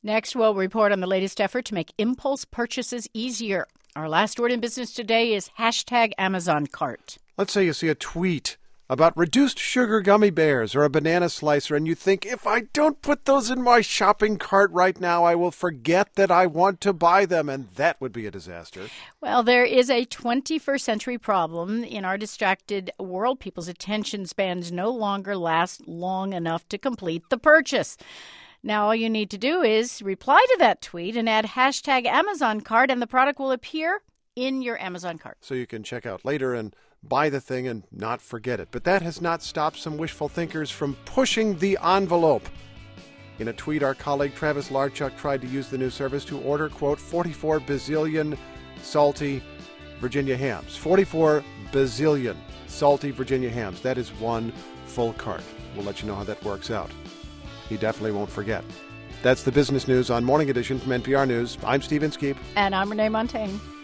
Next, we'll report on the latest effort to make impulse purchases easier. Our last word in business today is hashtag Amazon cart. Let's say you see a tweet about reduced sugar gummy bears or a banana slicer, and you think, if I don't put those in my shopping cart right now, I will forget that I want to buy them, and that would be a disaster. Well, there is a 21st century problem. In our distracted world, people's attention spans no longer last long enough to complete the purchase. Now, all you need to do is reply to that tweet and add hashtag Amazon cart, and the product will appear in your Amazon cart. So you can check out later and buy the thing and not forget it. But that has not stopped some wishful thinkers from pushing the envelope. In a tweet, our colleague Travis Larchuk tried to use the new service to order, quote, 44 bazillion salty Virginia hams. 44 bazillion salty Virginia hams. That is one full cart. We'll let you know how that works out. He definitely won't forget. That's the business news on Morning Edition from NPR News. I'm Steve Inskeep. And I'm Renee Montaigne.